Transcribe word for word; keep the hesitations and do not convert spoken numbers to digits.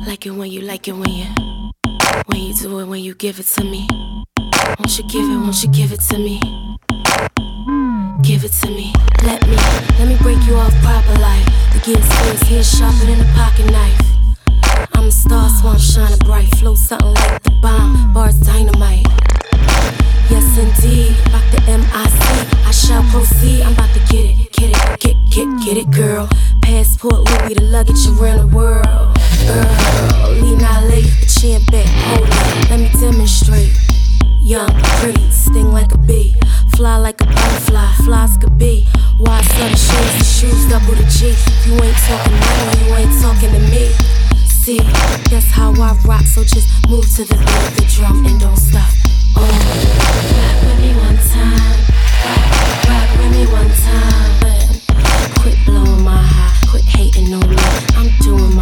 Like it when you like it when you When you do it, when you give it to me. Won't you give it, won't you give it to me? Give it to me. Let me, let me break you off proper life. The gear skills here sharper than a pocket knife. I'm a star, so I'm shining bright. Flow something like the bomb, bars dynamite. Yes indeed, rock the M I C. I shall proceed, I'm about to get it, get it, get, get, get it, girl. Passport Louis, the luggage around the world. Girl, lean not late, the chin back, hold it, let me demonstrate. Young, pretty, sting like a bee, fly like a butterfly, flies could be. Why sell the shoes, the shoes double the G. You ain't talking money, you ain't talking to me. See, that's how I rock, so just move to the beat of the drum and don't stop.